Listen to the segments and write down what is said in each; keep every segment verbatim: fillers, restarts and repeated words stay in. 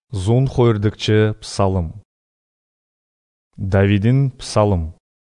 Зун хойрдыкчы псалым. Давидин псалым.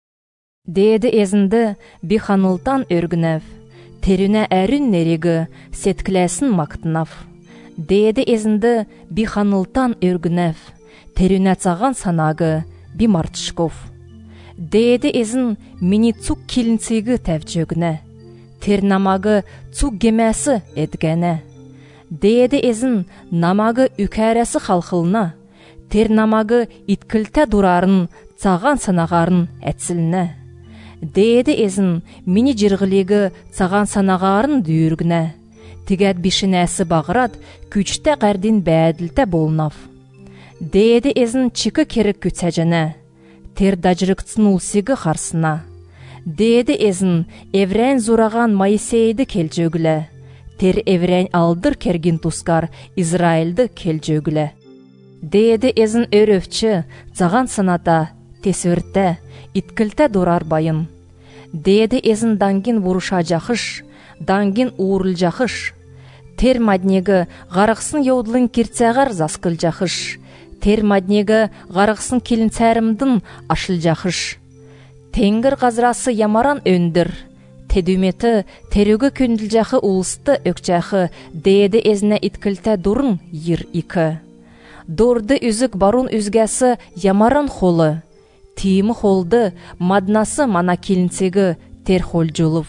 Дээди эзинди биханылтан өргүнев, терүнө әрін нериги сеткілесін мактынав. Дээди эзинди биханылтан өргүнев, терүнө цаган санагы бимартышков. Дээди эзин мини цук килинциги тевчөгүнө, тер намагы цук гемеси эдгене. Дээди эзин намагы үкәрәсі халқылына, тер намагы иткілті дурарын цаган санағарын әтсіліне. Дээди эзин мини жырғылегі цаган санағарын дүйіргіне, тигәд бишінәсі бағырат күчті ғәрдин бәділті болнав. Дээди эзин чикы керек күтсәжіне, тер дажырықтсын улсигі қарсына. Дээди эзин еврен зураған Моисейді келжөгілі, тер еврен алдыр керген тускар Израильды келжөгілі. Дээди эзин өрөвчі цаган саната, тесвірті, иткілті дурар байын. Дээди эзин дангин вуруша жақыш, дангин уурыл жақыш. Тер маднегі ғарықсын еудлын кирцәғар заскыл жақыш. Тер маднегі ғарықсын келінцәрімдін ашыл жақыш. Тенгір ғазрасы ямаран өндір. Тедүметі терігі көнділ жақы ұлысты өкчәқі дээди эзіне иткілті дұрын ер икі. Дорды үзік барун үзгәсі ямаран холы. Тиімі холды маднасы мана келінцегі тер хол жолып.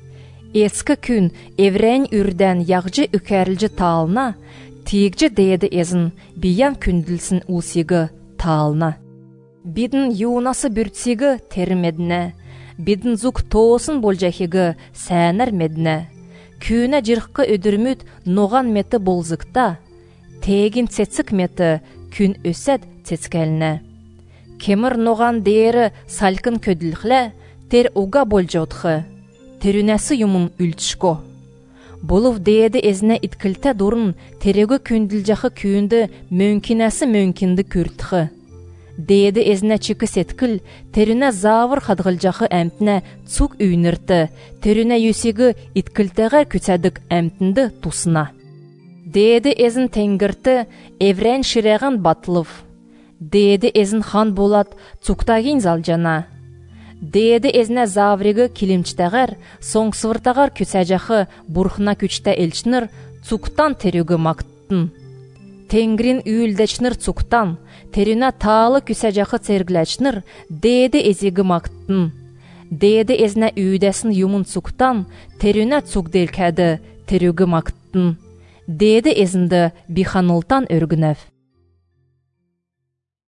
Ескі күн еврен үрден яғжы үкәрілжі талына, тиегжі дээди эзін биян күнділсін ұлсегі талына. Бидін юнасы бүртсегі термедіне, бидін зук тоосын болжахигі сәнір медіне. Күні жырқы өдірмүд ноған меті болзықта, тегін цецік меті күн өсәд цецкәліне. Кемір ноған дейірі салкын көділхлі, тер уға болжаудқы, терүнәсі юмын үлтішко. Болув дээди эзіне иткілті дұрын терегі күнділ-жақы күйінді мөңкінәсі мөңкінді күртқы. Дээди эзіне чикі сеткіл, терүнә завыр қадғылжақы әмтіне цук үйнірті, терүнә юсегі иткілтіғар күтәдік әмтінді тусына. Дээди эзін тенгірті еврен ширәған батылыв. Дээди эзін хан болат цуктагин залжана. Дээди эзіне завригі килимчтәғар, соң сывыртағар күтәжақы бұрхына күчті елчінір цуктан терегі мақтын. Тенгрин үйілдечнір цуктан, терүнә таалы күсәжақы цергләчнір дээди эзегі мақтын. Дээди эзіне үйдәсін юмын цуктан, терүнә цук делкәді терегі мақтын. Дээди эзінді биханылтан өргінев.